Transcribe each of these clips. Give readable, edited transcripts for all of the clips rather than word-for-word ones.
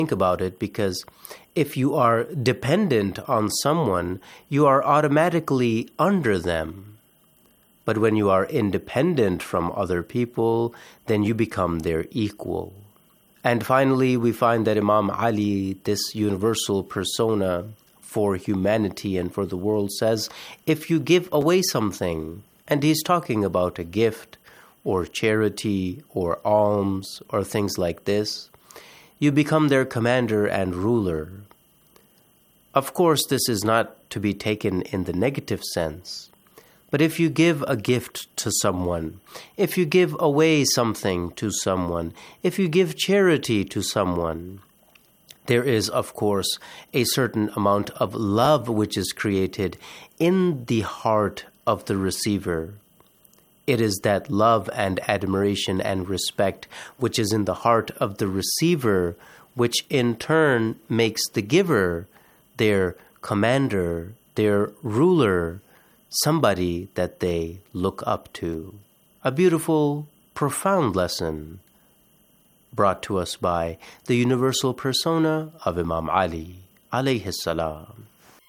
Think about it, because if you are dependent on someone, you are automatically under them. But when you are independent from other people, then you become their equal. And finally, we find that Imam Ali, this universal persona for humanity and for the world, says, if you give away something, and he's talking about a gift or charity or alms or things like this, you become their commander and ruler. Of course, this is not to be taken in the negative sense. But if you give a gift to someone, if you give away something to someone, if you give charity to someone, there is, of course, a certain amount of love which is created in the heart of the receiver. It is that love and admiration and respect which is in the heart of the receiver, which in turn makes the giver their commander, their ruler, somebody that they look up to. A beautiful, profound lesson brought to us by the universal persona of Imam Ali, alayhi salam.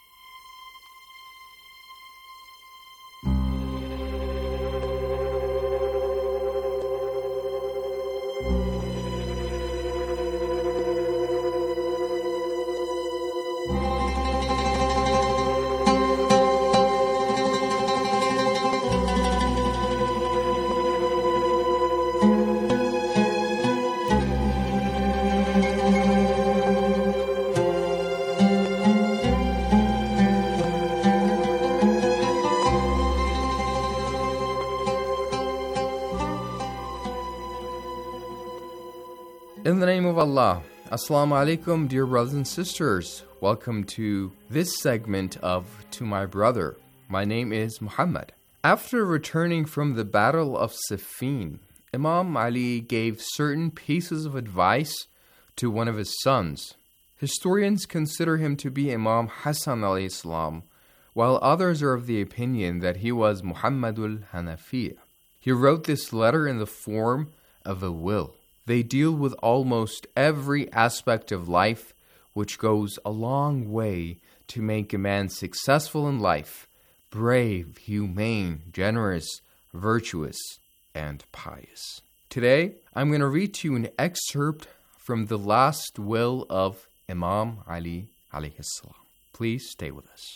In the name of Allah, Assalamu alaikum, dear brothers and sisters. Welcome to this segment of To My Brother. My name is Muhammad. After returning from the Battle of Siffin, Imam Ali gave certain pieces of advice to one of his sons. Historians consider him to be Imam Hassan alayhi salam, while others are of the opinion that he was Muhammadul Hanafiya. He wrote this letter in the form of a will. They deal with almost every aspect of life, which goes a long way to make a man successful in life, brave, humane, generous, virtuous, and pious. Today, I'm going to read to you an excerpt from the last will of Imam Ali alayhi salam. Please stay with us.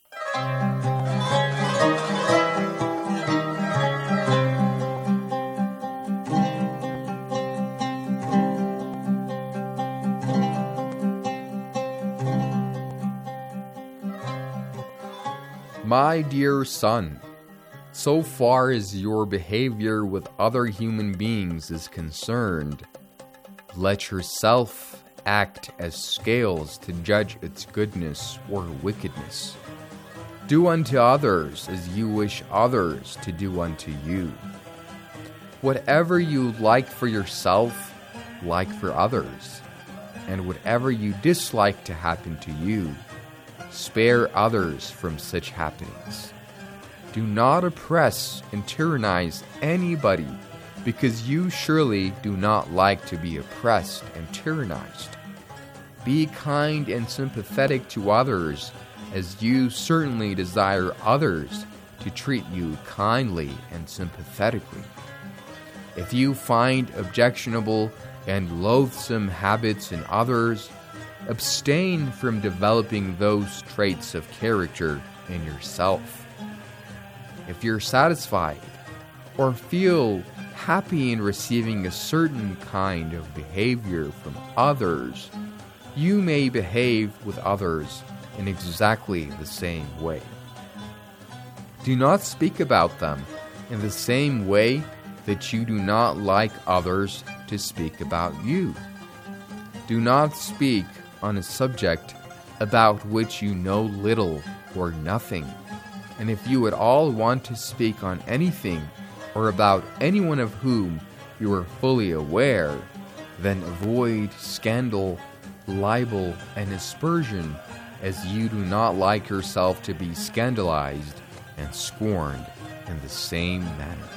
My dear son, so far as your behavior with other human beings is concerned, let yourself act as scales to judge its goodness or wickedness. Do unto others as you wish others to do unto you. Whatever you like for yourself, like for others, and whatever you dislike to happen to you, spare others from such happenings. Do not oppress and tyrannize anybody, because you surely do not like to be oppressed and tyrannized. Be kind and sympathetic to others, as you certainly desire others to treat you kindly and sympathetically. If you find objectionable and loathsome habits in others, abstain from developing those traits of character in yourself. If you're satisfied or feel happy in receiving a certain kind of behavior from others, you may behave with others in exactly the same way. Do not speak about them in the same way that you do not like others to speak about you. Do not speak on a subject about which you know little or nothing. And if you at all want to speak on anything or about anyone of whom you are fully aware, then avoid scandal, libel, and aspersion, as you do not like yourself to be scandalized and scorned in the same manner.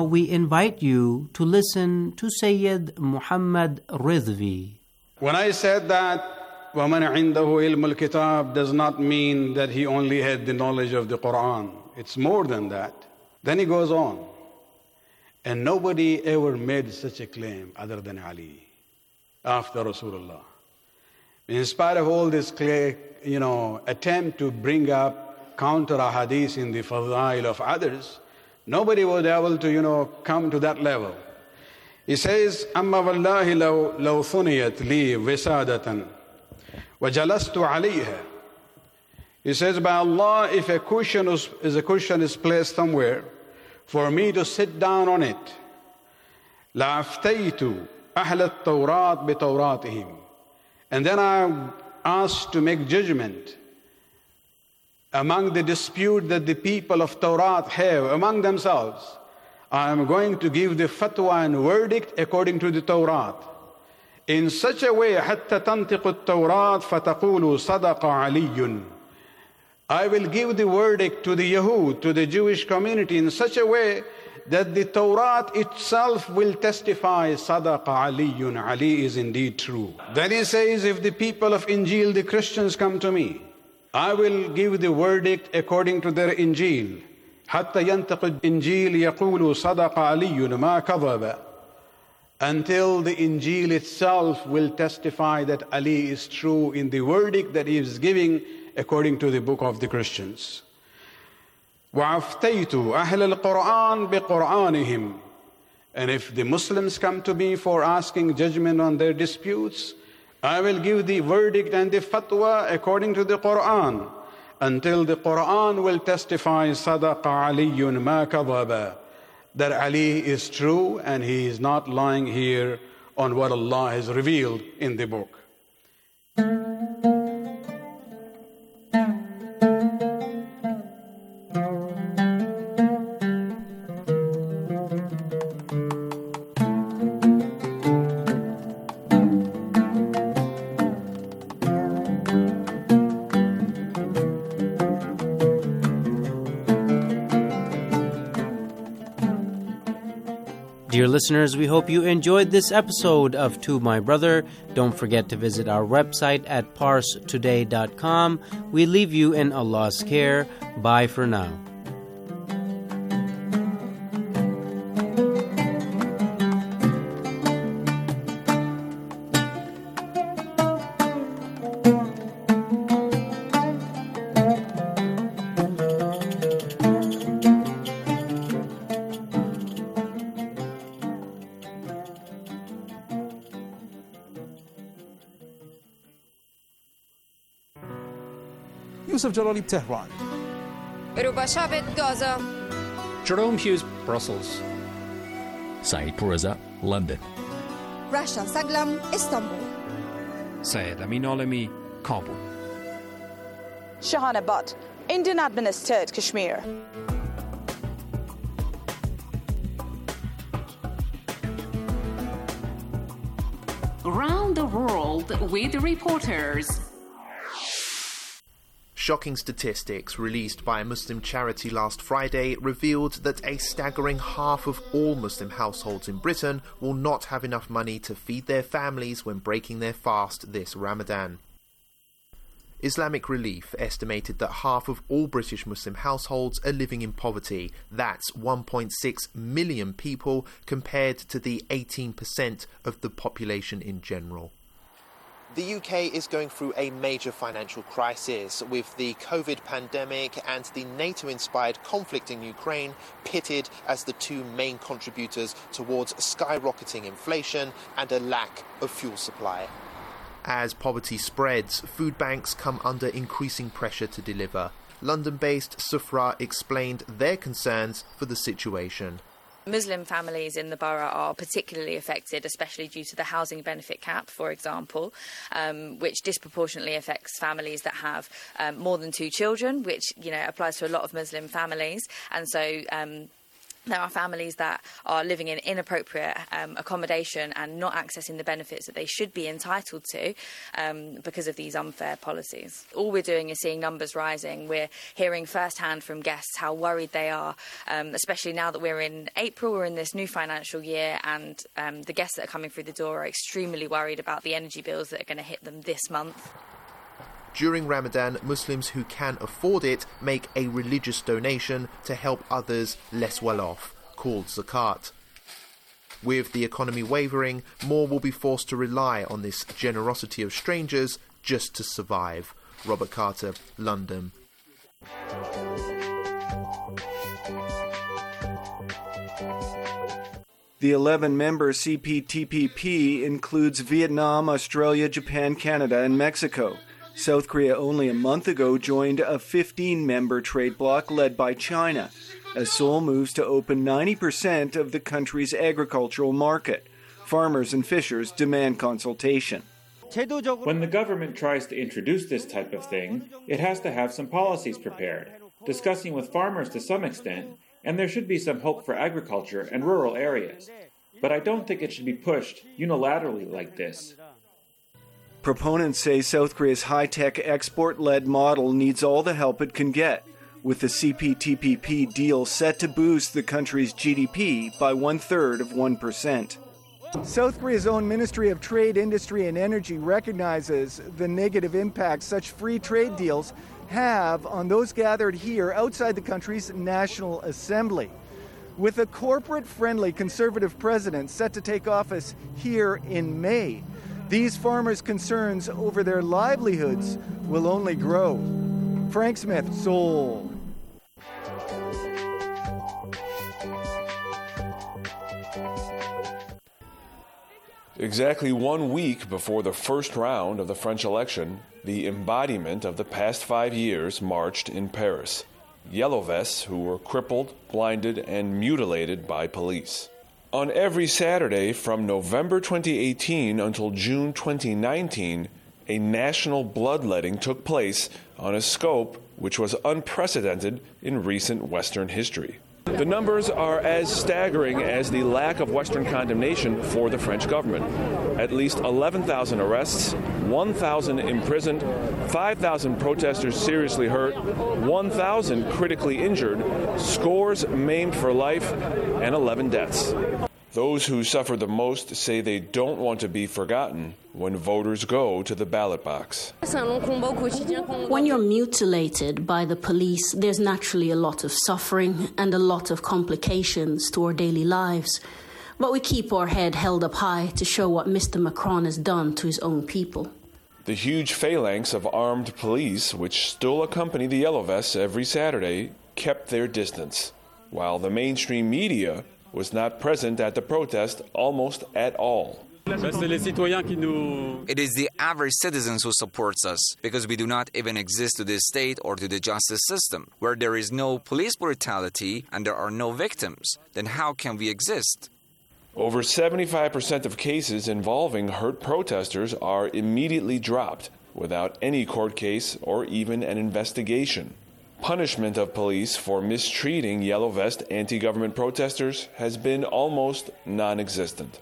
we invite you to listen to Sayyid Muhammad Ridvi. When I said that وَمَنْ عِنْدَهُ عِلْمُ الْكِتَابِ does not mean that he only had the knowledge of the Quran. It's more than that. Then he goes on. And nobody ever made such a claim other than Ali after Rasulullah. In spite of all this attempt to bring up counter ahadith in the fadail of others, nobody was able to come to that level. He says, أَمَّا وَاللَّهِ لَوْ ثُنِيَتْ لِي وِسَادَةً وَجَلَسْتُ عَلَيْهَا. He says, by Allah, if a cushion is placed somewhere, for me to sit down on it, لَأَفْتَيْتُ أَهْلَ التَّوْرَاتِ بِتَوْرَاتِهِمْ. And then I asked to make judgment among the dispute that the people of Tawrat have among themselves. I am going to give the fatwa and verdict according to the Tawrat. In such a way, حَتَّى تَنْتِقُ التَّوْرَاتِ فَتَقُولُ صَدَقَ عَلِيٌّ. I will give the verdict to the Yahud, to the Jewish community, in such a way that the Tawrat itself will testify, Sadaqa Aliyun, Ali is indeed true. Then he says, if the people of Injil, the Christians, come to me, I will give the verdict according to their Injil. حتى ينتقد الإنجيل يقول صدق علي ما كذب. Until the Injil itself will testify that Ali is true in the verdict that he is giving according to the book of the Christians. وَعَفْتَيْتُ أَهْلَ الْقُرْآنِ بِقُرْآنِهِمْ. And if the Muslims come to me for asking judgment on their disputes, I will give the verdict and the fatwa according to the Quran, until the Quran will testify صَدَقَ عَلِيٌّ مَا كَذَبَ, that Ali is true and he is not lying here on what Allah has revealed in the book. Dear listeners, we hope you enjoyed this episode of To My Brother. Don't forget to visit our website at parstoday.com. We leave you in Allah's care. Bye for now. Yusuf Jalali, Tehran. Ruba Shabit, Gaza. Jerome Hughes, Brussels. Saeed Pourreza, London. Rasha Saglam, Istanbul. Syed Amin Alami, Kabul. Shahana Butt, Indian administered Kashmir. Around the world with reporters. Shocking statistics released by a Muslim charity last Friday revealed that a staggering half of all Muslim households in Britain will not have enough money to feed their families when breaking their fast this Ramadan. Islamic Relief estimated that half of all British Muslim households are living in poverty. That's 1.6 million people compared to the 18% of the population in general. The UK is going through a major financial crisis, with the COVID pandemic and the NATO-inspired conflict in Ukraine pitted as the two main contributors towards skyrocketing inflation and a lack of fuel supply. As poverty spreads, food banks come under increasing pressure to deliver. London-based Sufra explained their concerns for the situation. Muslim families in the borough are particularly affected, especially due to the housing benefit cap, for example, which disproportionately affects families that have more than two children, which applies to a lot of Muslim families. And so There are families that are living in inappropriate accommodation and not accessing the benefits that they should be entitled to because of these unfair policies. All we're doing is seeing numbers rising. We're hearing firsthand from guests how worried they are, especially now that we're in April, we're in this new financial year, and the guests that are coming through the door are extremely worried about the energy bills that are going to hit them this month. During Ramadan, Muslims who can afford it make a religious donation to help others less well off, called zakat. With the economy wavering, more will be forced to rely on this generosity of strangers just to survive. Robert Carter, London. The 11-member CPTPP includes Vietnam, Australia, Japan, Canada, and Mexico. South Korea only a month ago joined a 15-member trade bloc led by China, as Seoul moves to open 90% of the country's agricultural market. Farmers and fishers demand consultation. When the government tries to introduce this type of thing, it has to have some policies prepared, discussing with farmers to some extent, and there should be some hope for agriculture and rural areas. But I don't think it should be pushed unilaterally like this. Proponents say South Korea's high-tech export-led model needs all the help it can get, with the CPTPP deal set to boost the country's GDP by 1/3 of 1%. South Korea's own Ministry of Trade, Industry and Energy recognizes the negative impact such free trade deals have on those gathered here outside the country's National Assembly. With a corporate-friendly conservative president set to take office here in May, these farmers' concerns over their livelihoods will only grow. Frank Smith, Seoul. Exactly 1 week before the first round of the French election, the embodiment of the past 5 years marched in Paris. Yellow vests who were crippled, blinded, and mutilated by police. On every Saturday from November 2018 until June 2019, a national bloodletting took place on a scope which was unprecedented in recent Western history. The numbers are as staggering as the lack of Western condemnation for the French government. At least 11,000 arrests, 1,000 imprisoned, 5,000 protesters seriously hurt, 1,000 critically injured, scores maimed for life, and 11 deaths. Those who suffer the most say they don't want to be forgotten when voters go to the ballot box. When you're mutilated by the police, there's naturally a lot of suffering and a lot of complications to our daily lives. But we keep our head held up high to show what Mr. Macron has done to his own people. The huge phalanx of armed police, which still accompany the Yellow Vests every Saturday, kept their distance, while the mainstream media was not present at the protest almost at all. It is the average citizens who supports us, because we do not even exist to the state or to the justice system. Where there is no police brutality and there are no victims, then how can we exist? Over 75% of cases involving hurt protesters are immediately dropped without any court case or even an investigation. Punishment of police for mistreating Yellow Vest anti-government protesters has been almost non-existent.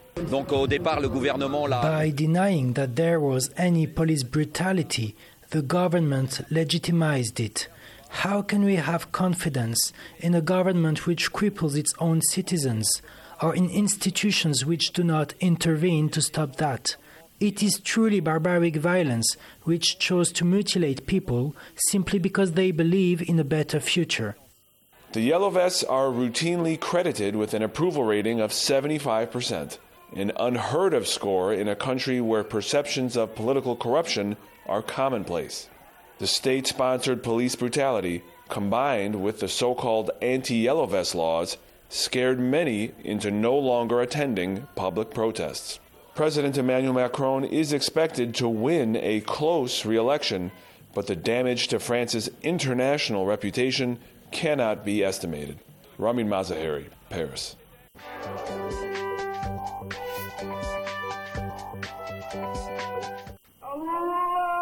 By denying that there was any police brutality, the government legitimized it. How can we have confidence in a government which cripples its own citizens, or in institutions which do not intervene to stop that? It is truly barbaric violence which chose to mutilate people simply because they believe in a better future. The Yellow Vests are routinely credited with an approval rating of 75%, an unheard of score in a country where perceptions of political corruption are commonplace. The state-sponsored police brutality, combined with the so-called anti-Yellow Vest laws, scared many into no longer attending public protests. President Emmanuel Macron is expected to win a close re-election, but the damage to France's international reputation cannot be estimated. Ramin Mazaheri, Paris.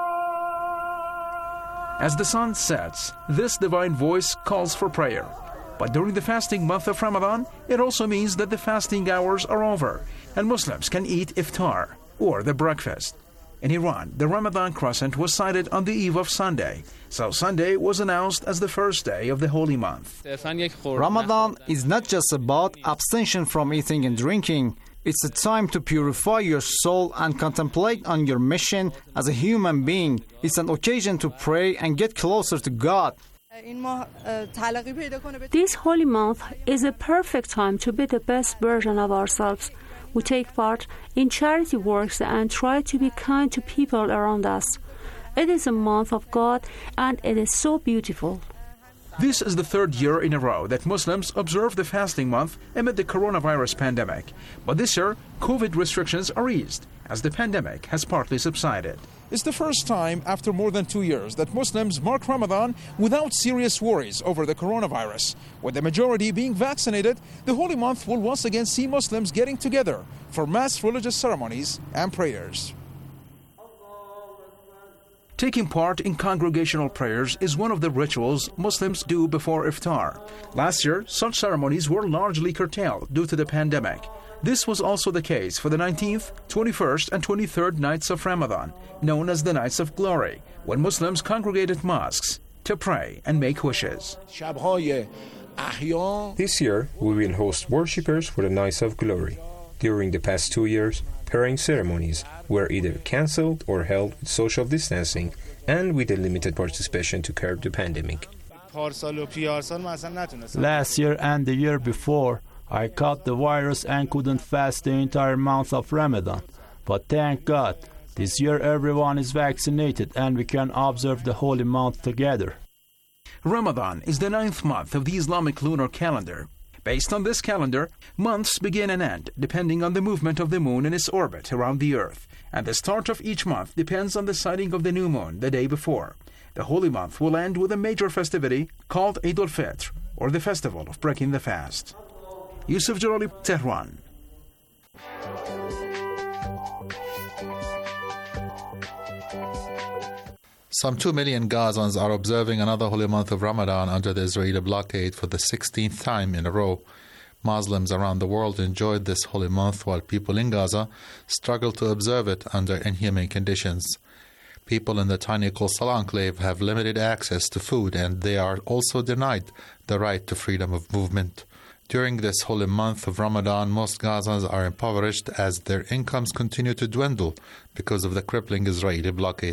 As the sun sets, this divine voice calls for prayer. But during the fasting month of Ramadan, it also means that the fasting hours are over and Muslims can eat iftar, or the breakfast. In Iran, the Ramadan crescent was sighted on the eve of Sunday, so Sunday was announced as the first day of the holy month. Ramadan is not just about abstention from eating and drinking. It's a time to purify your soul and contemplate on your mission as a human being. It's an occasion to pray and get closer to God. This holy month is a perfect time to be the best version of ourselves. We take part in charity works and try to be kind to people around us. It is a month of God and it is so beautiful. This is the third year in a row that Muslims observe the fasting month amid the coronavirus pandemic. But this year, COVID restrictions are eased as the pandemic has partly subsided. It's the first time after more than 2 years that Muslims mark Ramadan without serious worries over the coronavirus. With the majority being vaccinated, the holy month will once again see Muslims getting together for mass religious ceremonies and prayers. Taking part in congregational prayers is one of the rituals Muslims do before iftar. Last year, such ceremonies were largely curtailed due to the pandemic. This was also the case for the 19th, 21st, and 23rd nights of Ramadan, known as the Nights of Glory, when Muslims congregate at mosques to pray and make wishes. This year, we will host worshippers for the Nights of Glory. During the past 2 years, praying ceremonies were either cancelled or held with social distancing and with a limited participation to curb the pandemic. Last year and the year before, I caught the virus and couldn't fast the entire month of Ramadan. But thank God, this year everyone is vaccinated and we can observe the holy month together. Ramadan is the 9th month of the Islamic lunar calendar. Based on this calendar, months begin and end depending on the movement of the moon in its orbit around the earth, and the start of each month depends on the sighting of the new moon the day before. The holy month will end with a major festivity called Eid al-Fitr, or the festival of breaking the fast. Yusuf Jalali, Tehran. Some 2 million Gazans are observing another holy month of Ramadan under the Israeli blockade for the 16th time in a row. Muslims around the world enjoyed this holy month while people in Gaza struggle to observe it under inhumane conditions. People in the tiny coastal enclave have limited access to food and they are also denied the right to freedom of movement. During this holy month of Ramadan, most Gazans are impoverished as their incomes continue to dwindle because of the crippling Israeli blockade.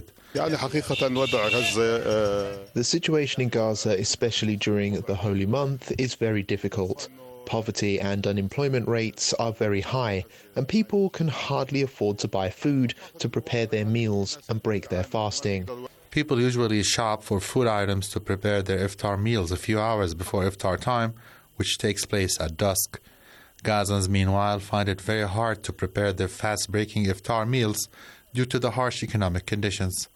The situation in Gaza, especially during the holy month, is very difficult. Poverty and unemployment rates are very high, and people can hardly afford to buy food to prepare their meals and break their fasting. People usually shop for food items to prepare their iftar meals a few hours before iftar time, which takes place at dusk. Gazans, meanwhile, find it very hard to prepare their fast-breaking iftar meals due to the harsh economic conditions.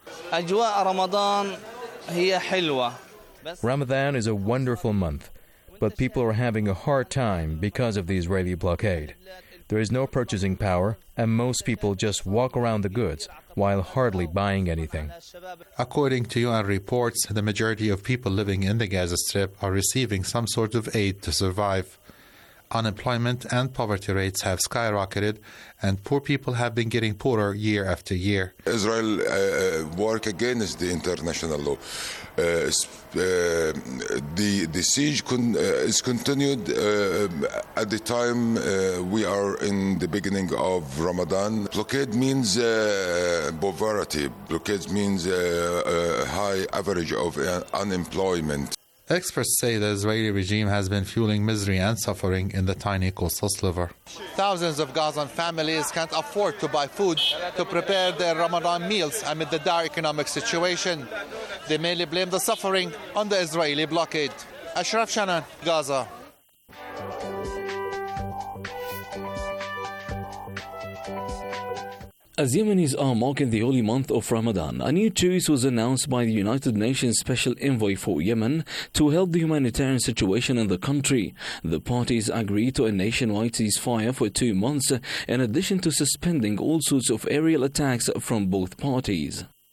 Ramadan is a wonderful month, but people are having a hard time because of the Israeli blockade. There is no purchasing power, and most people just walk around the goods while hardly buying anything. According to UN reports, the majority of people living in the Gaza Strip are receiving some sort of aid to survive. Unemployment and poverty rates have skyrocketed, and poor people have been getting poorer year after year. Israel work against the international law. The siege is continued at the time we are in the beginning of Ramadan. Blockade means poverty. Blockade means a high average of unemployment. Experts say the Israeli regime has been fueling misery and suffering in the tiny coastal sliver. Thousands of Gazan families can't afford to buy food to prepare their Ramadan meals amid the dire economic situation. They mainly blame the suffering on the Israeli blockade. Ashraf Shanan, Gaza. As Yemenis are marking the holy month of Ramadan, a new truce was announced by the United Nations Special Envoy for Yemen to help the humanitarian situation in the country. The parties agreed to a nationwide ceasefire for 2 months, in addition to suspending all sorts of aerial attacks from both parties.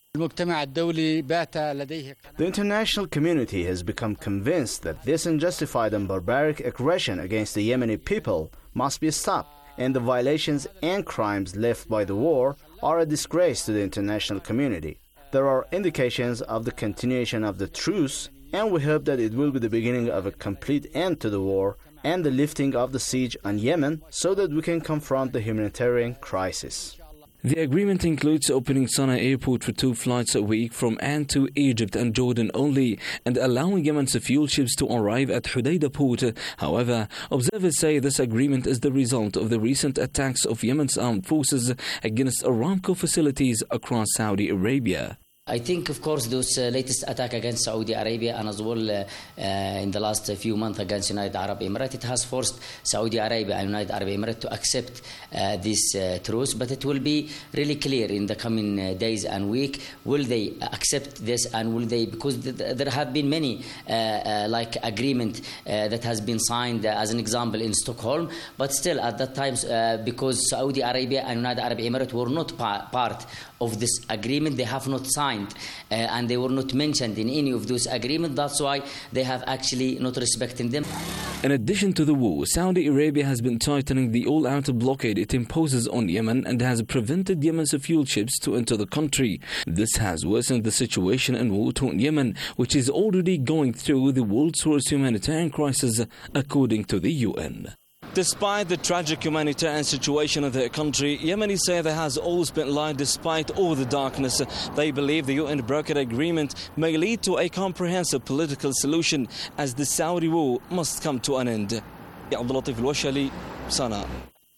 The international community has become convinced that this unjustified and barbaric aggression against the Yemeni people must be stopped, and the violations and crimes left by the war are a disgrace to the international community. There are indications of the continuation of the truce, and we hope that it will be the beginning of a complete end to the war and the lifting of the siege on Yemen so that we can confront the humanitarian crisis. The agreement includes opening Sana'a airport for 2 flights a week from and to Egypt and Jordan only, and allowing Yemen's fuel ships to arrive at Hudaydah port. However, observers say this agreement is the result of the recent attacks of Yemen's armed forces against Aramco facilities across Saudi Arabia. I think, of course, those latest attack against Saudi Arabia and as well in the last few months against United Arab Emirates, it has forced Saudi Arabia and United Arab Emirates to accept this truce. But it will be really clear in the coming days and week, will they accept this and will they, because there have been many like agreement that has been signed as an example in Stockholm, but still at that time because Saudi Arabia and United Arab Emirates were not part of this agreement, they have not signed and they were not mentioned in any of those agreements. That's why they have actually not respected them. In addition to the war, Saudi Arabia has been tightening the all-out blockade it imposes on Yemen and has prevented Yemen's fuel ships to enter the country. This has worsened the situation in war-torn Yemen, which is already going through the world's worst humanitarian crisis, according to the UN. Despite the tragic humanitarian situation of their country, Yemenis say there has always been light despite all the darkness. They believe the UN brokered agreement may lead to a comprehensive political solution as the Saudi war must come to an end. Abdul Latif Al-Washali, Sana'a.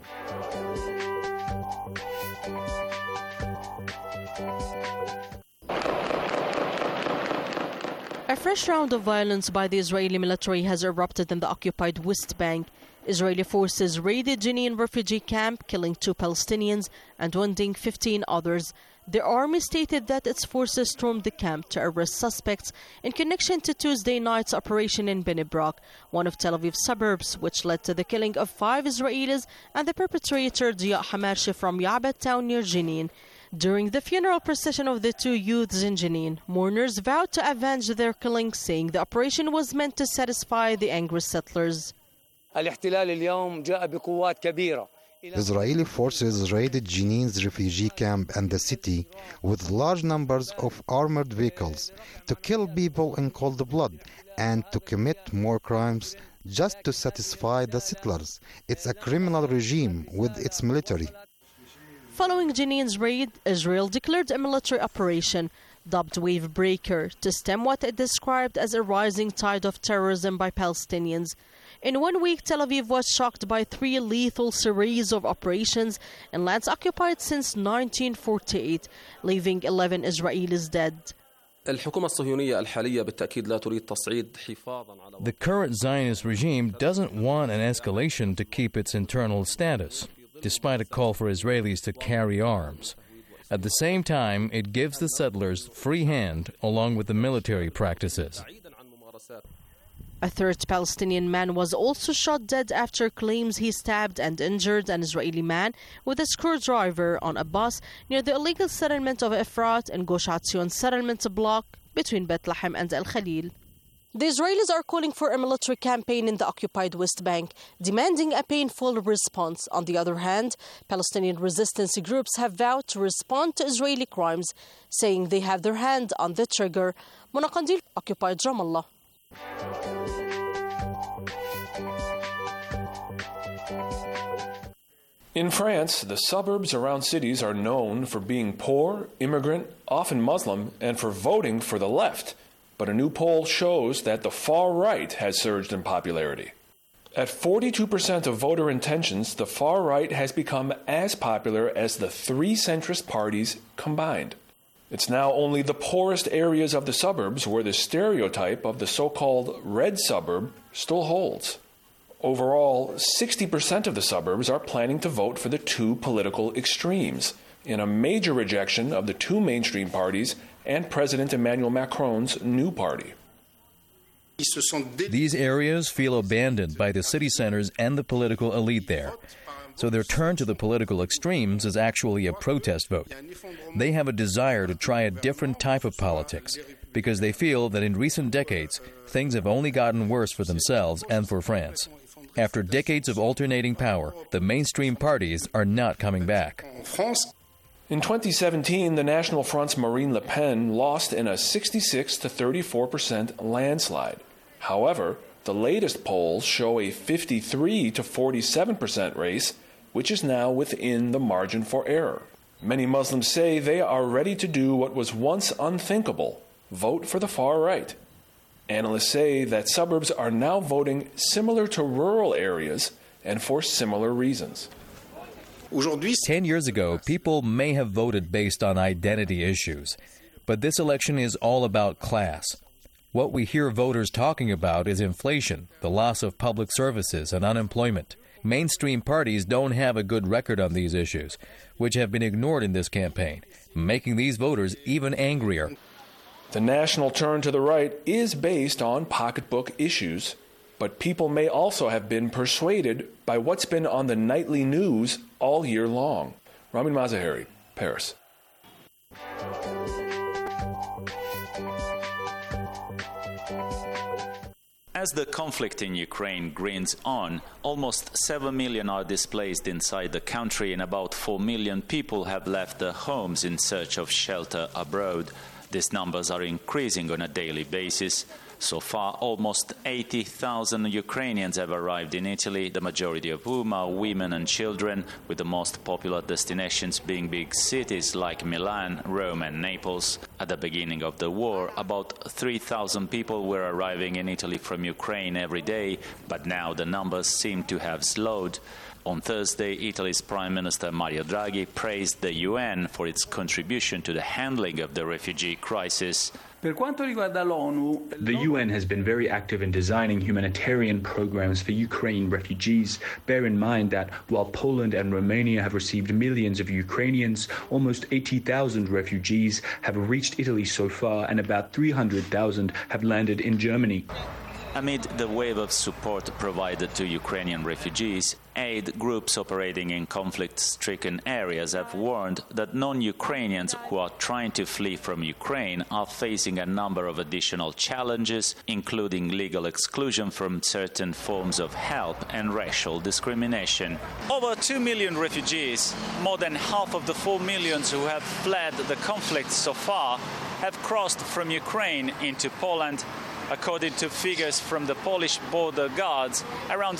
A fresh round of violence by the Israeli military has erupted in the occupied West Bank. Israeli forces raided Jenin refugee camp, killing 2 Palestinians and wounding 15 others. The army stated that its forces stormed the camp to arrest suspects in connection to Tuesday night's operation in Bnei Brak, one of Tel Aviv's suburbs, which led to the killing of 5 Israelis and the perpetrator Diya Hamarshi from Ya'bad town near Jenin. During the funeral procession of the 2 youths in Jenin, mourners vowed to avenge their killing, saying the operation was meant to satisfy the angry settlers. Israeli forces raided Jenin's refugee camp and the city with large numbers of armored vehicles to kill people in cold blood and to commit more crimes just to satisfy the settlers. It's a criminal regime with its military. Following Jenin's raid, Israel declared a military operation dubbed Wave Breaker to stem what it described as a rising tide of terrorism by Palestinians. In 1 week, Tel Aviv was shocked by 3 lethal series of operations in lands occupied since 1948, leaving 11 Israelis dead. The current Zionist regime doesn't want an escalation to keep its internal status, despite a call for Israelis to carry arms. At the same time, it gives the settlers free hand along with the military practices. A 3rd Palestinian man was also shot dead after claims he stabbed and injured an Israeli man with a screwdriver on a bus near the illegal settlement of Efrat in Gush Atzion settlement block between Bethlehem and El Khalil. The Israelis are calling for a military campaign in the occupied West Bank, demanding a painful response. On the other hand, Palestinian resistance groups have vowed to respond to Israeli crimes, saying they have their hand on the trigger. Mona Qandil, occupied Ramallah. In France, the suburbs around cities are known for being poor, immigrant, often Muslim, and for voting for the left. But a new poll shows that the far right has surged in popularity. At 42% of voter intentions, the far right has become as popular as the 3 centrist parties combined. It's now only the poorest areas of the suburbs where the stereotype of the so-called red suburb still holds. Overall, 60% of the suburbs are planning to vote for the 2 political extremes, in a major rejection of the 2 mainstream parties and President Emmanuel Macron's new party. These areas feel abandoned by the city centers and the political elite there. So their turn to the political extremes is actually a protest vote. They have a desire to try a different type of politics because they feel that in recent decades, things have only gotten worse for themselves and for France. After decades of alternating power, the mainstream parties are not coming back. In 2017, the National Front's Marine Le Pen lost in a 66 to 34% landslide. However, the latest polls show a 53 to 47% race, which is now within the margin for error. Many Muslims say they are ready to do what was once unthinkable, vote for the far right. Analysts say that suburbs are now voting similar to rural areas and for similar reasons. 10 years ago, people may have voted based on identity issues, but this election is all about class. What we hear voters talking about is inflation, the loss of public services, and unemployment. Mainstream parties don't have a good record on these issues, which have been ignored in this campaign, making these voters even angrier. The national turn to the right is based on pocketbook issues, but people may also have been persuaded by what's been on the nightly news all year long. Ramin Mazaheri, Paris. As the conflict in Ukraine grinds on, almost 7 million are displaced inside the country and about 4 million people have left their homes in search of shelter abroad. These numbers are increasing on a daily basis. So far, almost 80,000 Ukrainians have arrived in Italy, the majority of whom are women and children, with the most popular destinations being big cities like Milan, Rome and Naples. At the beginning of the war, about 3,000 people were arriving in Italy from Ukraine every day, but now the numbers seem to have slowed. On Thursday, Italy's Prime Minister Mario Draghi praised the UN for its contribution to the handling of the refugee crisis. The UN has been very active in designing humanitarian programs for Ukrainian refugees. Bear in mind that while Poland and Romania have received millions of Ukrainians, almost 80,000 refugees have reached Italy so far, and about 300,000 have landed in Germany. Amid the wave of support provided to Ukrainian refugees, aid groups operating in conflict-stricken areas have warned that non-Ukrainians who are trying to flee from Ukraine are facing a number of additional challenges, including legal exclusion from certain forms of help and racial discrimination. Over 2 million refugees, more than half of the 4 million who have fled the conflict so far, have crossed from Ukraine into Poland. According to figures from the Polish border guards, around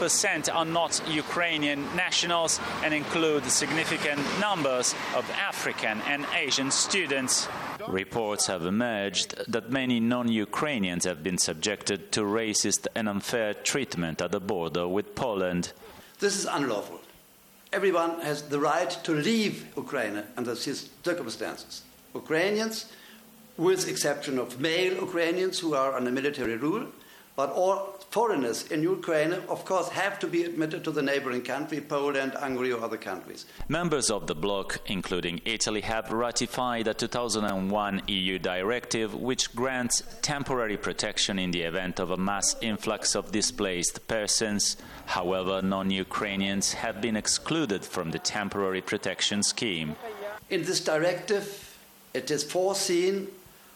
4% are not Ukrainian nationals and include significant numbers of African and Asian students. Reports have emerged that many non-Ukrainians have been subjected to racist and unfair treatment at the border with Poland. This is unlawful. Everyone has the right to leave Ukraine under these circumstances. Ukrainians, with exception of male Ukrainians who are under military rule, but all foreigners in Ukraine, of course, have to be admitted to the neighboring country, Poland, Hungary or other countries. Members of the bloc, including Italy, have ratified a 2001 EU directive which grants temporary protection in the event of a mass influx of displaced persons. However, non-Ukrainians have been excluded from the temporary protection scheme. In this directive, it is foreseen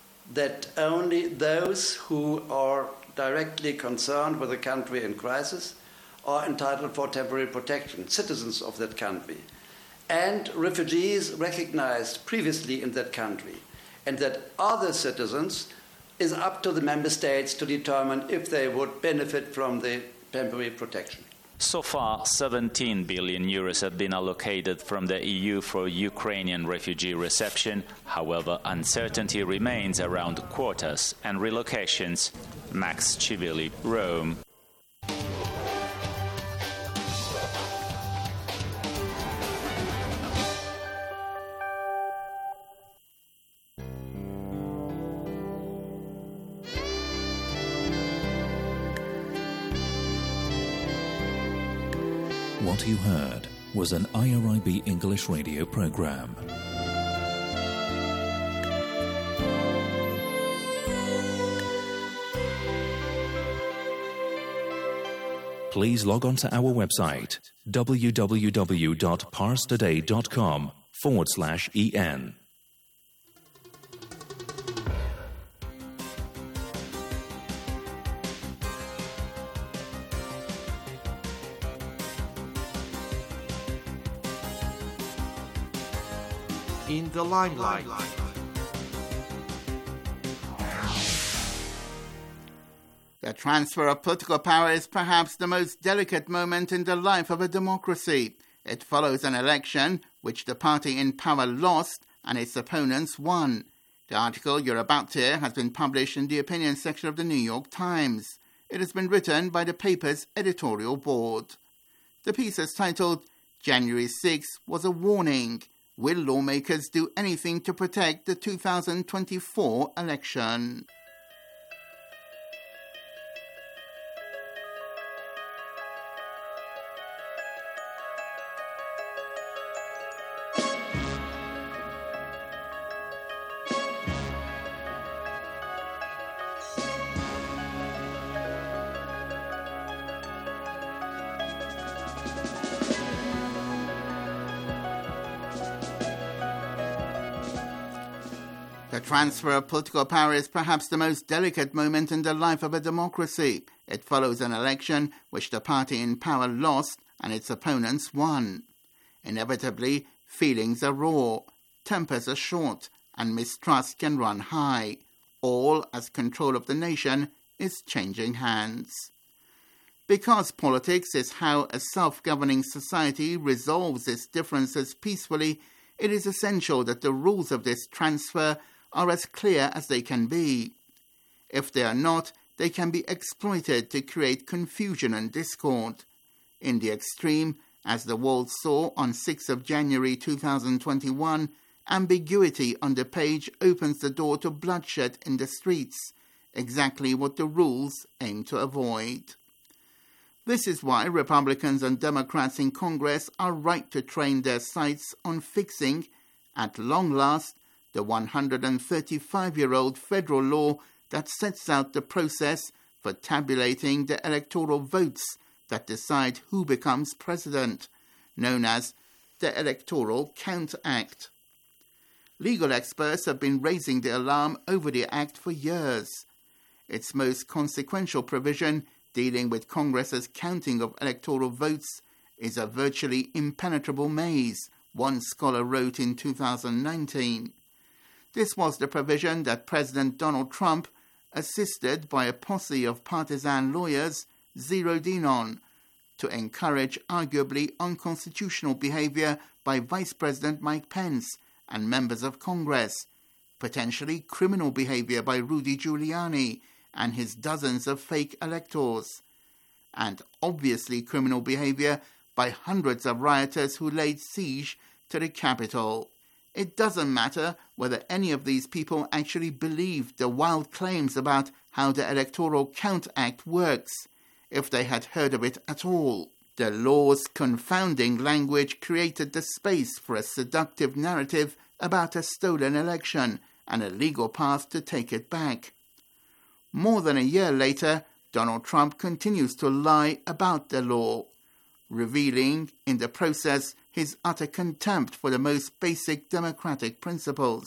that only those who are directly concerned with a country in crisis are entitled for temporary protection, citizens of that country, and refugees recognized previously in that country, and that other citizens is up to the member states to determine if they would benefit from the temporary protection. So far, 17 billion euros have been allocated from the EU for Ukrainian refugee reception. However, uncertainty remains around quotas and relocations. Max Chivili, Rome. What you heard was an IRIB English radio program. please log on to our website www.parstoday.com/en. In the limelight. The transfer of political power is perhaps the most delicate moment in the life of a democracy. It follows an election which the party in power lost and its opponents won. The article you're about to hear has been published in the opinion section of the New York Times. It has been written by the paper's editorial board. The piece is titled, "January 6 was a warning. Will lawmakers do anything to protect the 2024 election?" The transfer of political power is perhaps the most delicate moment in the life of a democracy. It follows an election which the party in power lost and its opponents won. Inevitably, feelings are raw, tempers are short, and mistrust can run high, all as control of the nation is changing hands. Because politics is how a self-governing society resolves its differences peacefully, it is essential that the rules of this transfer are as clear as they can be. If they are not, they can be exploited to create confusion and discord. In the extreme, as the world saw on 6th of January 2021, ambiguity on the page opens the door to bloodshed in the streets, exactly what the rules aim to avoid. This is why Republicans and Democrats in Congress are right to train their sights on fixing, at long last, the 135-year-old federal law that sets out the process for tabulating the electoral votes that decide who becomes president, known as the Electoral Count Act. Legal experts have been raising the alarm over the act for years. Its most consequential provision, dealing with Congress's counting of electoral votes, is a virtually impenetrable maze, one scholar wrote in 2019. This was the provision that President Donald Trump, assisted by a posse of partisan lawyers, zeroed in on to encourage arguably unconstitutional behavior by Vice President Mike Pence and members of Congress, potentially criminal behavior by Rudy Giuliani and his dozens of fake electors, and obviously criminal behavior by hundreds of rioters who laid siege to the Capitol. It doesn't matter whether any of these people actually believed the wild claims about how the Electoral Count Act works, if they had heard of it at all. The law's confounding language created the space for a seductive narrative about a stolen election and a legal path to take it back. More than a year later, Donald Trump continues to lie about the law, revealing in the process his utter contempt for the most basic democratic principles.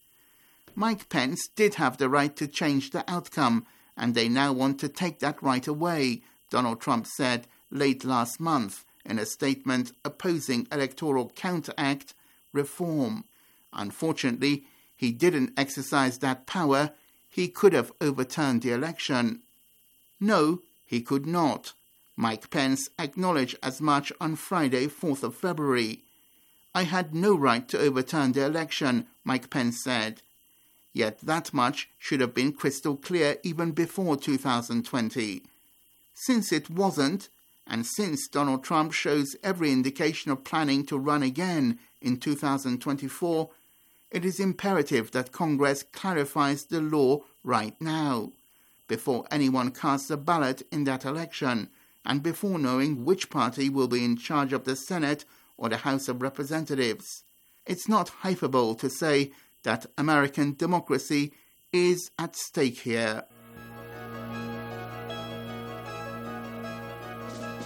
Mike Pence did have the right to change the outcome, and they now want to take that right away, Donald Trump said late last month in a statement opposing Electoral Count Act reform. Unfortunately, he didn't exercise that power. He could have overturned the election. No, he could not. Mike Pence acknowledged as much on Friday, 4th of February. "I had no right to overturn the election," Mike Pence said. Yet that much should have been crystal clear even before 2020. Since it wasn't, and since Donald Trump shows every indication of planning to run again in 2024, it is imperative that Congress clarifies the law right now, before anyone casts a ballot in that election, and before knowing which party will be in charge of the Senate or the House of Representatives. It's not hyperbole to say that American democracy is at stake here.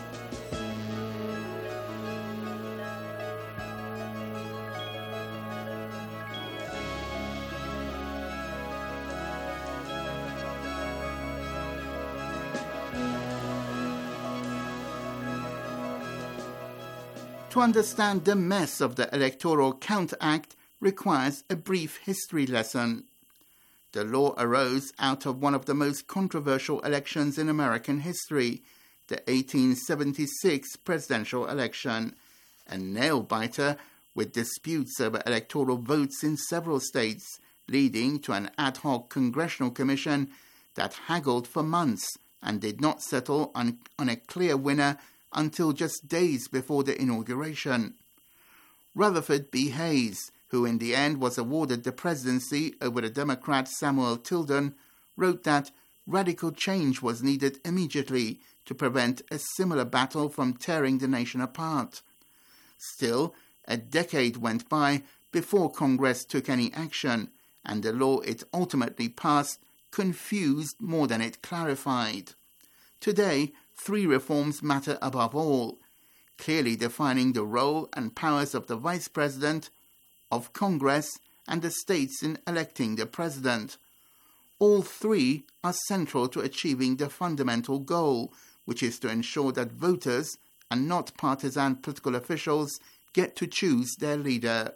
To understand the mess of the Electoral Count Act requires a brief history lesson. The law arose out of one of the most controversial elections in American history, the 1876 presidential election, a nail-biter with disputes over electoral votes in several states, leading to an ad hoc congressional commission that haggled for months and did not settle on a clear winner until just days before the inauguration. Rutherford B. Hayes, who in the end was awarded the presidency over the Democrat Samuel Tilden, wrote that radical change was needed immediately to prevent a similar battle from tearing the nation apart. Still, a decade went by before Congress took any action, and the law it ultimately passed confused more than it clarified. Today, 3 reforms matter above all: clearly defining the role and powers of the Vice President, of Congress, and the states in electing the President. All 3 are central to achieving the fundamental goal, which is to ensure that voters, and not partisan political officials, get to choose their leader.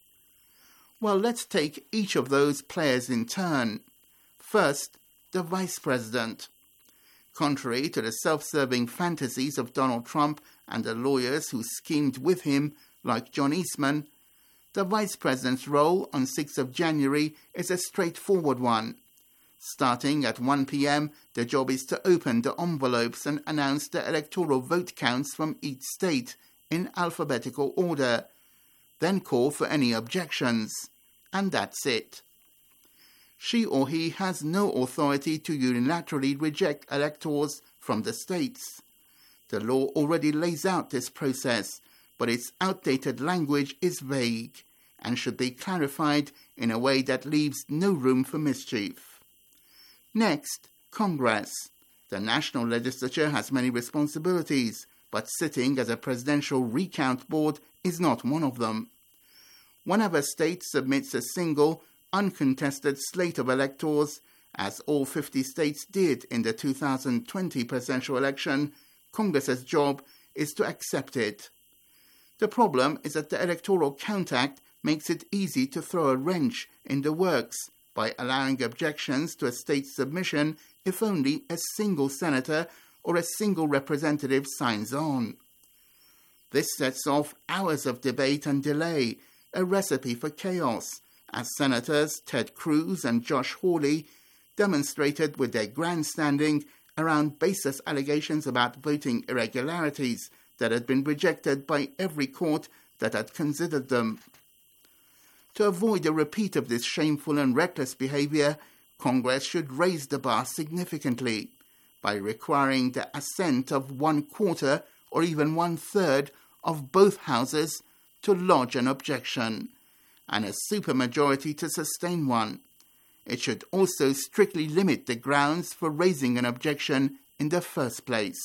Well, let's take each of those players in turn. First, the Vice President. Contrary to the self-serving fantasies of Donald Trump and the lawyers who schemed with him, like John Eastman, the Vice President's role on 6th of January is a straightforward one. Starting at 1 p.m., the job is to open the envelopes and announce the electoral vote counts from each state in alphabetical order, then call for any objections, and that's it. She or he has no authority to unilaterally reject electors from the states. The law already lays out this process, but its outdated language is vague and should be clarified in a way that leaves no room for mischief. Next, Congress. The national legislature has many responsibilities, but sitting as a presidential recount board is not one of them. Whenever a state submits a single, uncontested slate of electors, as all 50 states did in the 2020 presidential election, Congress's job is to accept it. The problem is that the Electoral Count Act makes it easy to throw a wrench in the works by allowing objections to a state's submission if only a single senator or a single representative signs on. This sets off hours of debate and delay, a recipe for chaos, as Senators Ted Cruz and Josh Hawley demonstrated with their grandstanding around baseless allegations about voting irregularities that had been rejected by every court that had considered them. To avoid a repeat of this shameful and reckless behavior, Congress should raise the bar significantly by requiring the assent of 1/4 or even 1/3 of both houses to lodge an objection, and a supermajority to sustain one. It should also strictly limit the grounds for raising an objection in the first place.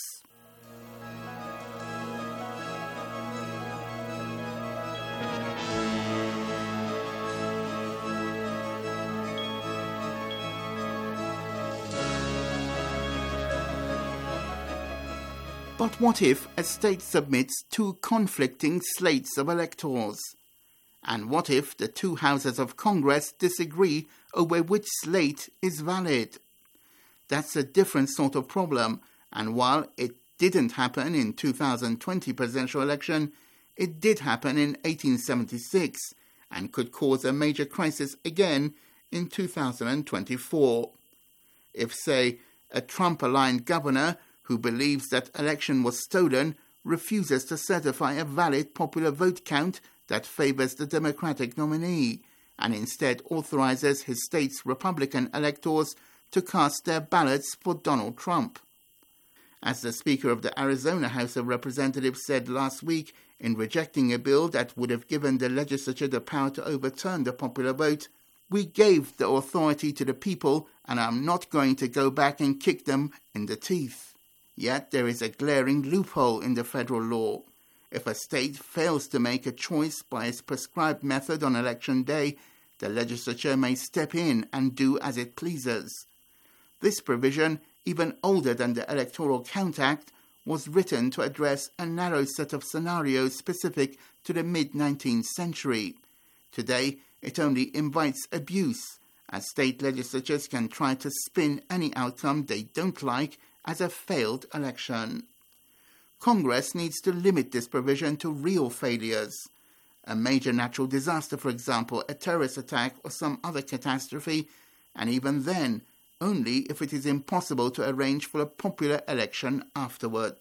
But what if a state submits 2 conflicting slates of electors? And what if the 2 houses of Congress disagree over which slate is valid? That's a different sort of problem, and while it didn't happen in 2020 presidential election, it did happen in 1876 and could cause a major crisis again in 2024. If, say, a Trump-aligned governor who believes that election was stolen refuses to certify a valid popular vote count that favors the Democratic nominee, and instead authorizes his state's Republican electors to cast their ballots for Donald Trump. As the Speaker of the Arizona House of Representatives said last week in rejecting a bill that would have given the legislature the power to overturn the popular vote, "We gave the authority to the people, and I'm not going to go back and kick them in the teeth." Yet there is a glaring loophole in the federal law. If a state fails to make a choice by its prescribed method on election day, the legislature may step in and do as it pleases. This provision, even older than the Electoral Count Act, was written to address a narrow set of scenarios specific to the mid-19th century. Today, it only invites abuse, as state legislatures can try to spin any outcome they don't like as a failed election. Congress needs to limit this provision to real failures. A major natural disaster, for example, a terrorist attack or some other catastrophe, and even then, only if it is impossible to arrange for a popular election afterward.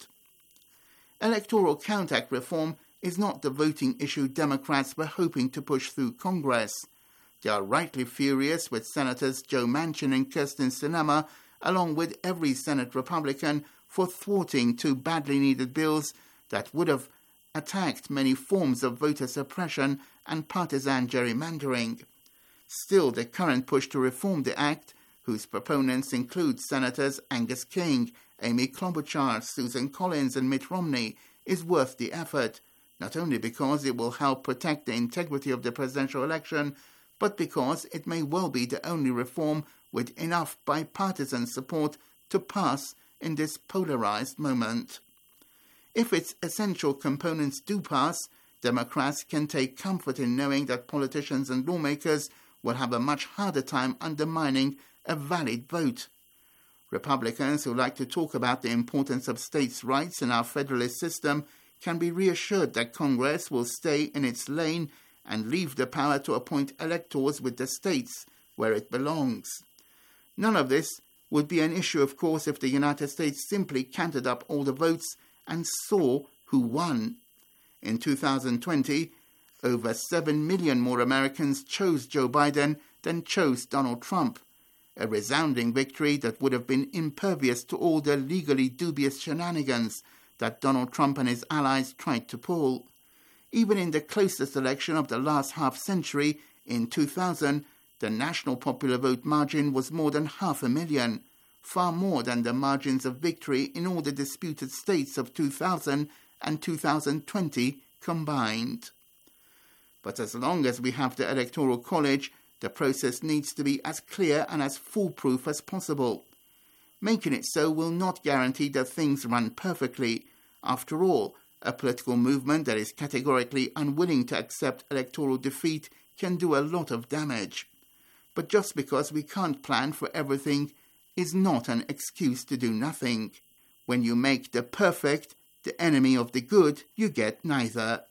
Electoral Count Act reform is not the voting issue Democrats were hoping to push through Congress. They are rightly furious with Senators Joe Manchin and Kyrsten Sinema, along with every Senate Republican, for thwarting two badly needed bills that would have attacked many forms of voter suppression and partisan gerrymandering. Still, the current push to reform the Act, whose proponents include Senators Angus King, Amy Klobuchar, Susan Collins and Mitt Romney, is worth the effort, not only because it will help protect the integrity of the presidential election, but because it may well be the only reform with enough bipartisan support to pass in this polarized moment. If its essential components do pass, Democrats can take comfort in knowing that politicians and lawmakers will have a much harder time undermining a valid vote. Republicans who like to talk about the importance of states' rights in our federalist system can be reassured that Congress will stay in its lane and leave the power to appoint electors with the states where it belongs. None of this would be an issue, of course, if the United States simply counted up all the votes and saw who won. In 2020, over 7 million more Americans chose Joe Biden than chose Donald Trump, a resounding victory that would have been impervious to all the legally dubious shenanigans that Donald Trump and his allies tried to pull. Even in the closest election of the last half-century, in 2000, the national popular vote margin was more than 500,000, far more than the margins of victory in all the disputed states of 2000 and 2020 combined. But as long as we have the Electoral College, the process needs to be as clear and as foolproof as possible. Making it so will not guarantee that things run perfectly. After all, a political movement that is categorically unwilling to accept electoral defeat can do a lot of damage. But just because we can't plan for everything is not an excuse to do nothing. When you make the perfect the enemy of the good, you get neither.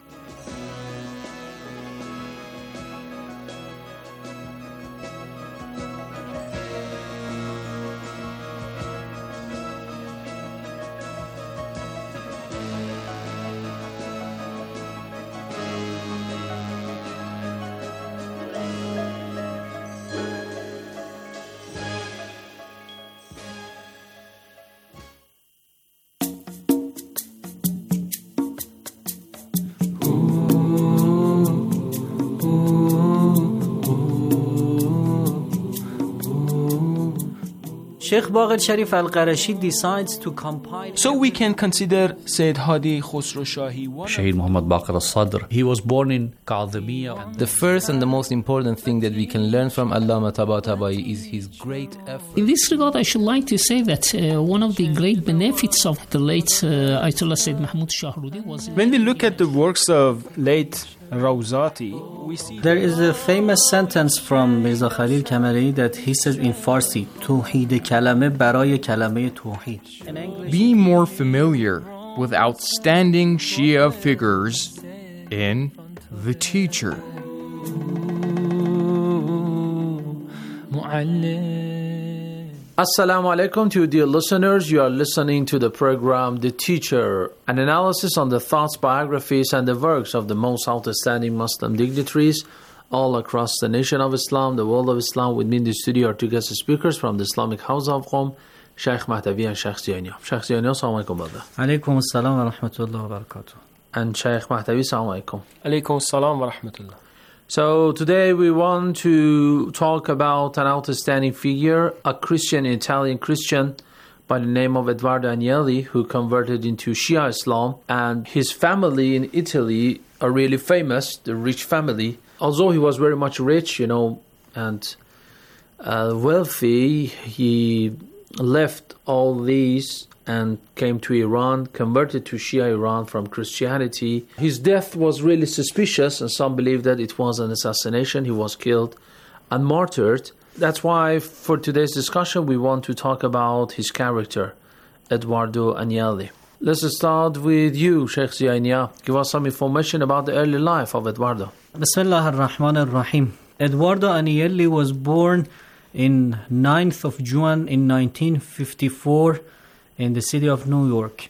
Sheikh Baqir Sharif Al-Qarashi decides to compile. So we can consider Sayyid Hadi Khosrow Shahi. Shaheed Muhammad Baqir al-Sadr. He was born in Kadhimiya. The first and the most important thing that we can learn from Allama Tabatabai is his great effort. In this regard, I should like to say that one of the great benefits of the late Ayatollah Sayyid Mahmoud Shahrudi was... When we look at the works of late Rawzati, we see... There is a famous sentence from Mirza Khalil Kamari that he says in Farsi, Tawheed kalame baraye kalame tawheed. Be more familiar with outstanding Shia figures in The Teacher. Assalamu alaikum to you dear listeners. You are listening to the program The Teacher, an analysis on the thoughts, biographies and the works of the most outstanding Muslim dignitaries all across the nation of Islam, the world of Islam. With me in the studio are two guest speakers from the Islamic House of Qom, Sheikh Mahdavi and Sheikh Ziania. Sheikh Ziania, assalamu alaikum brother. Alaikum assalam wa rahmatullahi wa barakatuh. And Sheikh Mahdavi, assalamu alaikum. Alaikum assalam wa rahmatullah. So today we want to talk about an outstanding figure, a Christian, Italian Christian by the name of Edoardo Agnelli, who converted into Shia Islam, and his family in Italy are really famous, the rich family. Although he was very much rich, and wealthy, he left all these and came to Iran, converted to Shia Iran from Christianity. His death was really suspicious, and some believe that it was an assassination. He was killed and martyred. That's why for today's discussion we want to talk about his character, Eduardo Agnelli. Let's start with you, Sheikh Ziania. Give us some information about the early life of Eduardo. Bismillah ar-Rahman ar-Rahim. Eduardo Agnelli was born in 9th of June in 1954 in the city of New York.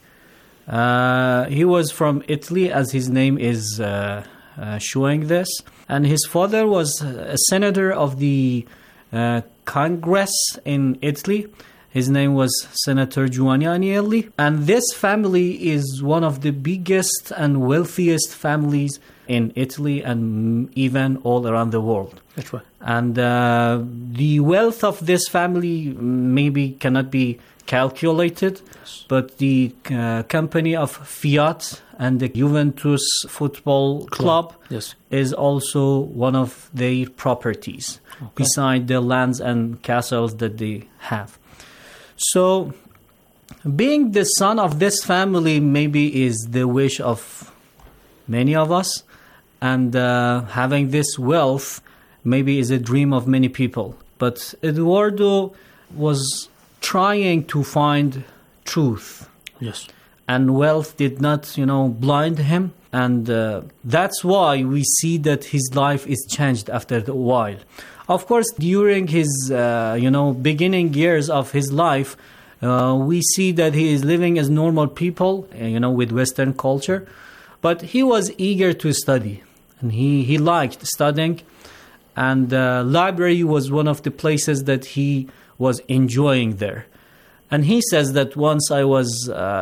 He was from Italy, as his name is showing this. And his father was a senator of the Congress in Italy. His name was Senator Giovanni Agnelli. And this family is one of the biggest and wealthiest families in Italy and even all around the world. That's right. And the wealth of this family maybe cannot be calculated, but the company of Fiat and the Juventus Football Club is also one of their properties, beside the lands and castles that they have. So, being the son of this family maybe is the wish of many of us, and having this wealth maybe is a dream of many people. But Eduardo was trying to find truth. Yes. And wealth did not, blind him. And that's why we see that his life is changed after a while. Of course, during his, beginning years of his life, we see that he is living as normal people, with Western culture. But he was eager to study. And he liked studying. And the library was one of the places that he was enjoying there. And he says that once I was,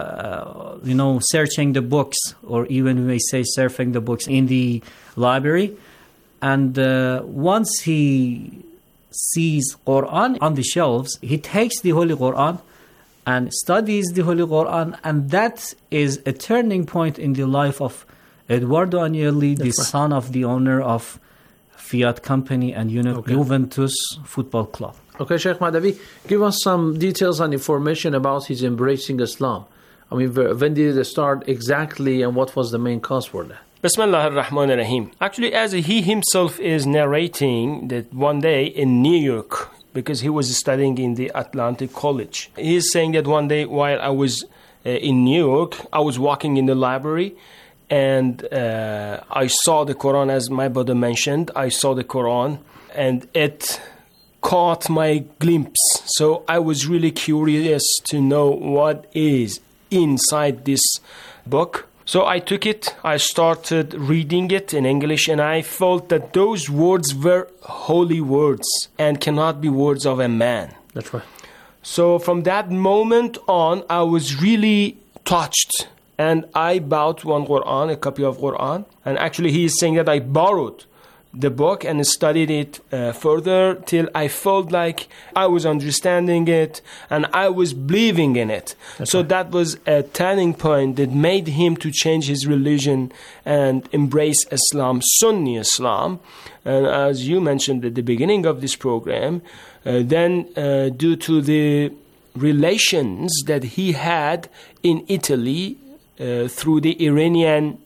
searching the books, or even we may say surfing the books in the library, and once he sees Quran on the shelves, he takes the Holy Quran and studies the Holy Quran, and that is a turning point in the life of Eduardo Agnelli, the son of the owner of Fiat Company and Juventus Football Club. Okay, Sheikh Mahdavi, give us some details and information about his embracing Islam. I mean, when did it start exactly, and what was the main cause for that? Bismillah ar-Rahman ar-Rahim. Actually, as he himself is narrating that one day in New York, because he was studying in the Atlantic College, he is saying that one day while I was in New York, I was walking in the library, and I saw the Quran, as my brother mentioned. I saw the Quran, and it caught my glimpse. So I was really curious to know what is inside this book. So I took it, I started reading it in English, and I felt that those words were holy words and cannot be words of a man. That's right. So from that moment on, I was really touched. And I bought one Quran, a copy of Quran. And actually he is saying that I borrowed the book and studied it further till I felt like I was understanding it and I was believing in it. So that was a turning point that made him to change his religion and embrace Islam, Sunni Islam. And as you mentioned at the beginning of this program, then due to the relations that he had in Italy through the Iranian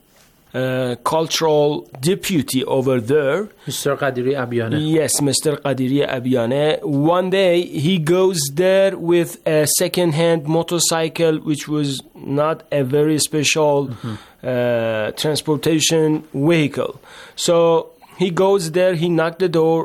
cultural deputy over there, Mr. Qadiri Abiane. Yes, Mr. Qadiri Abiane. One day he goes there with a second-hand motorcycle, which was not a very special transportation vehicle. So he goes there, he knocked the door.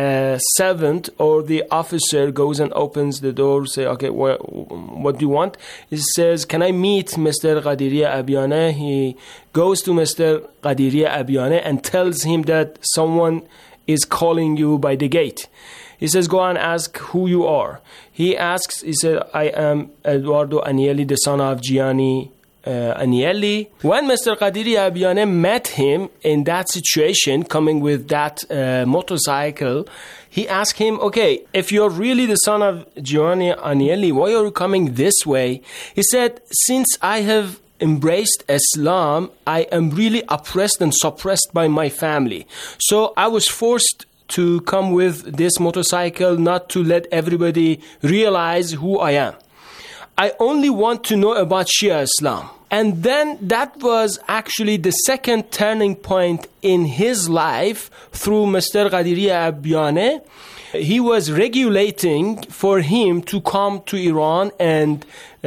Servant or the officer goes and opens the door, say, okay, what do you want? He says, can I meet Mr. Qadiri Abiane? He goes to Mr. Qadiri Abiane and tells him that someone is calling you by the gate. He says, go and ask who you are. He asks, he said, I am Eduardo Agnelli, the son of Gianni Agnelli. When Mr. Qadiri Abiane met him in that situation, coming with that motorcycle, he asked him, okay, if you're really the son of Gianni Agnelli, why are you coming this way? He said, since I have embraced Islam, I am really oppressed and suppressed by my family. So I was forced to come with this motorcycle, not to let everybody realize who I am. I only want to know about Shia Islam. And then that was actually the second turning point in his life through Mr. Qadiri Abbiane. He was regulating for him to come to Iran and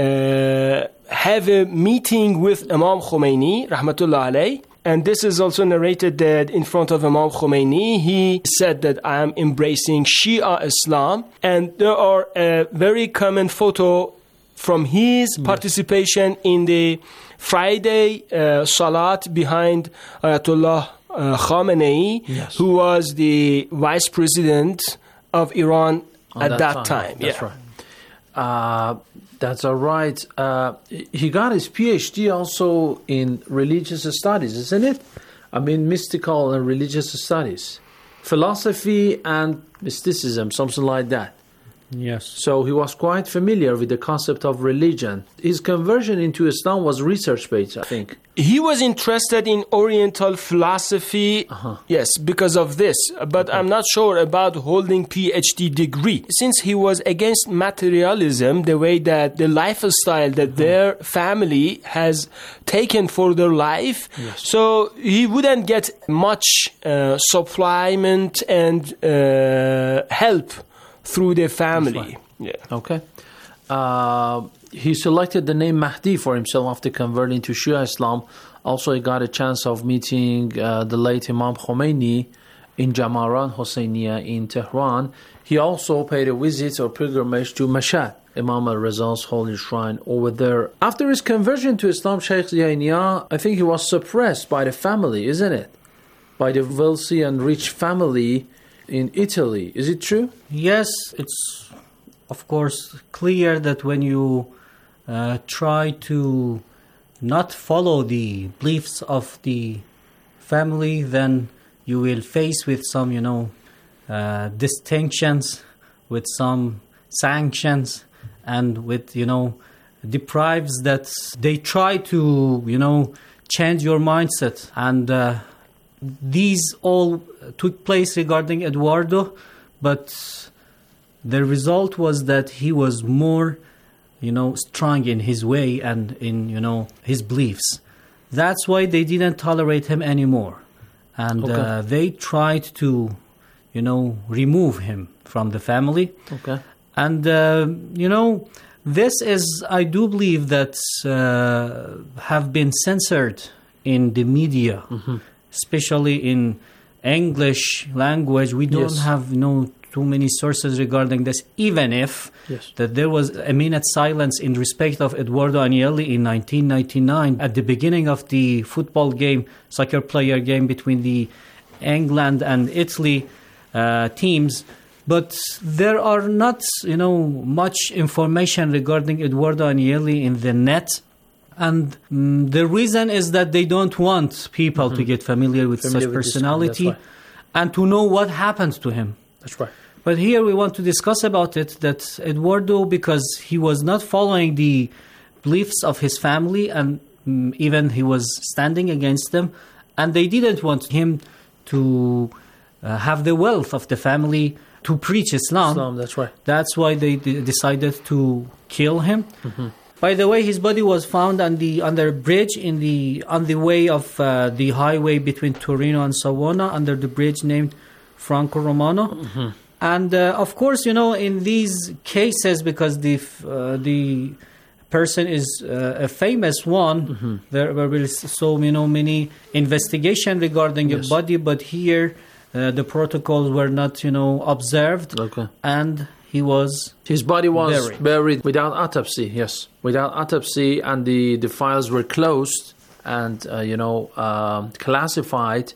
have a meeting with Imam Khomeini, Rahmatullah alayh. And this is also narrated that in front of Imam Khomeini, he said that I am embracing Shia Islam. And there are a very common photo from his participation in the Friday Salat behind Ayatollah Khamenei, who was the vice president of Iran at that time. That's right. That's all right. He got his PhD also in religious studies, isn't it? I mean, mystical and religious studies. Philosophy and mysticism, something like that. Yes. So he was quite familiar with the concept of religion. His conversion into Islam was research-based, I think. He was interested in Oriental philosophy, yes, because of this. But I'm not sure about holding PhD degree. Since he was against materialism, the way that the lifestyle that their family has taken for their life, so he wouldn't get much supplement and help through their family. Yeah. Okay. He selected the name Mahdi for himself after converting to Shia Islam. Also, he got a chance of meeting the late Imam Khomeini in Jamaran Hosseiniya in Tehran. He also paid a visit or pilgrimage to Mashhad, Imam al-Riza's holy shrine over there. After his conversion to Islam, Sheikh Ziyaniya, I think he was suppressed by the family, isn't it? By the wealthy and rich family in Italy. Is it true? Yes, it's of course clear that when you try to not follow the beliefs of the family, then you will face with some, distinctions, with some sanctions, and with, deprives that they try to, change your mindset. And these all took place regarding Eduardo, but the result was that he was more, strong in his way and in, his beliefs. That's why they didn't tolerate him anymore. And they tried to, remove him from the family. Okay. And, this is, I do believe, that have been censored in the media, especially in English language. We don't have too many sources regarding this, even if that there was a minute silence in respect of Eduardo Agnelli in 1999 at the beginning of the football game, soccer player game between the England and Italy teams. But there are not, much information regarding Eduardo Agnelli in the net. And the reason is that they don't want people to get familiar with such personality and to know what happened to him. That's right. But here we want to discuss about it, that Eduardo, because he was not following the beliefs of his family, and even he was standing against them, and they didn't want him to have the wealth of the family to preach Islam. That's right. That's why they decided to kill him. By the way, his body was found on the bridge on the way of the highway between Torino and Savona, under the bridge named Franco Romano. And of course, in these cases, because the person is a famous one, there were so many investigation regarding a body, but here the protocols were not observed, and his body was buried without autopsy. Yes, without autopsy, and the files were closed and classified.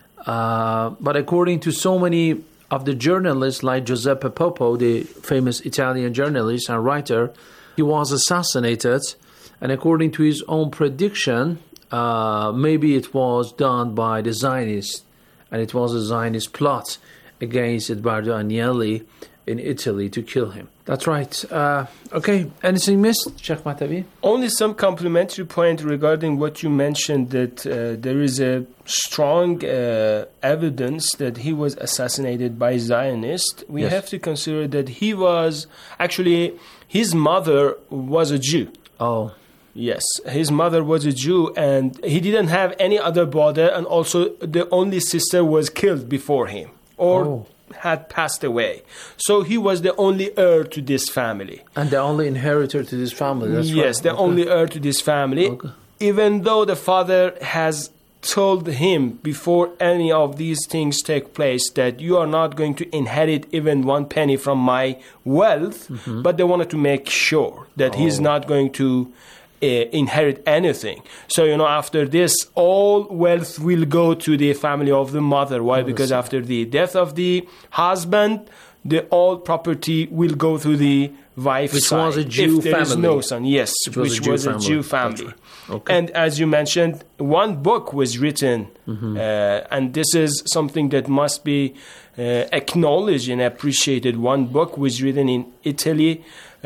But according to so many of the journalists, like Giuseppe Popo, the famous Italian journalist and writer, he was assassinated. And according to his own prediction, maybe it was done by the Zionists, and it was a Zionist plot against Eduardo Agnelli. in Italy to kill him. That's right. Okay, anything missed, Sheikh Mahtabi? Only some complimentary point regarding what you mentioned, that there is a strong evidence that he was assassinated by Zionists. We have to consider that he was, actually, his mother was a Jew. Oh. Yes, his mother was a Jew, and he didn't have any other brother, and also the only sister was killed before him, or had passed away. So he was the only heir to this family. And the only inheritor to this family, that's right. Yes, the only heir to this family. Even though the father has told him before any of these things take place that you are not going to inherit even 1 penny from my wealth, but they wanted to make sure that he's not going to inherit anything. So, after this, all wealth will go to the family of the mother. Why? Because after the death of the husband, all property will go to the wife's side. Which was a Jew if there family. Is no son. Yes, which was a Jew family. Okay. And as you mentioned, one book was written, and this is something that must be acknowledged and appreciated. One book was written in Italy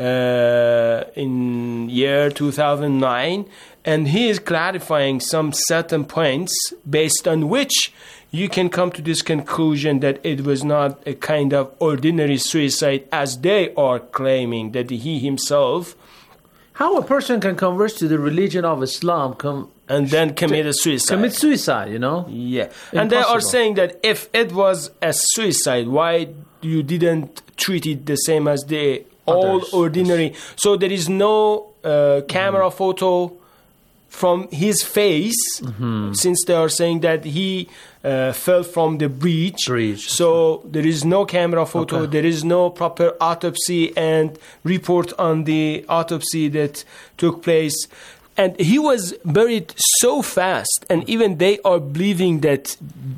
in year 2009, and he is clarifying some certain points based on which you can come to this conclusion that it was not a kind of ordinary suicide as they are claiming, that he himself. How a person can convert to the religion of Islam and then commit a suicide. Commit suicide, Yeah. Impossible. And they are saying that if it was a suicide, why you didn't treat it the same as the all ordinary? So there is no camera photo from his face, since they are saying that he fell from the breach. So there is no camera photo, there is no proper autopsy and report on the autopsy that took place. And he was buried so fast, and even they are believing that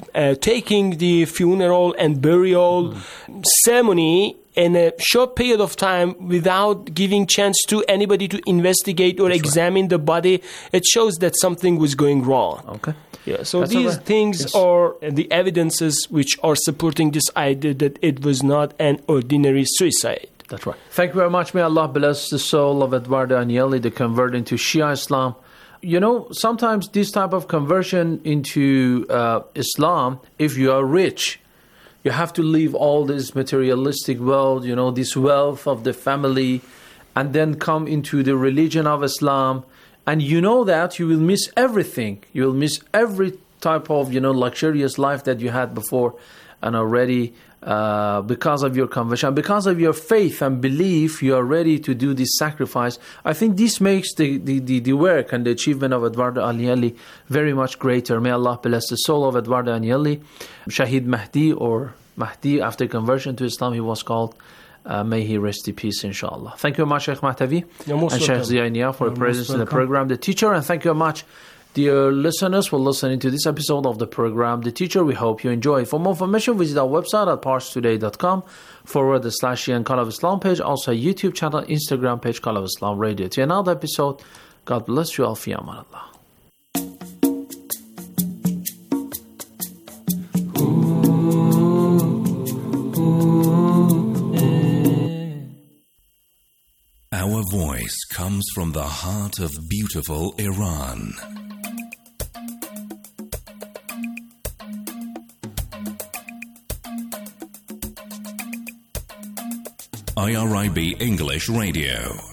taking the funeral and burial ceremony in a short period of time without giving chance to anybody to investigate or examine the body, it shows that something was going wrong. Okay. Yeah, so these things are the evidences which are supporting this idea that it was not an ordinary suicide. That's right. Thank you very much. May Allah bless the soul of Eduardo Agnelli, the convert into Shia Islam. Sometimes this type of conversion into Islam, if you are rich, you have to leave all this materialistic world, this wealth of the family, and then come into the religion of Islam. And that you will miss everything. You will miss every type of, luxurious life that you had before. And already, because of your conversion, because of your faith and belief, you are ready to do this sacrifice. I think this makes the work and the achievement of Eduardo Agnelli very much greater. May Allah bless the soul of Eduardo Agnelli. Shahid Mahdi, or Mahdi, after conversion to Islam, he was called. May he rest in peace, inshallah. Thank you very much, Sheikh Mahtavi and Sheikh Ziya for your presence in the program, The Teacher. And thank you very much, dear listeners, for listening to this episode of the program, The Teacher. We hope you enjoy. For more information, visit our website at parstoday.com/Shia Call of Islam page, also a YouTube channel, Instagram page, Call of Islam Radio. To another episode, God bless you all. Fi aman Allah. Our voice comes from the heart of beautiful Iran. IRIB English Radio.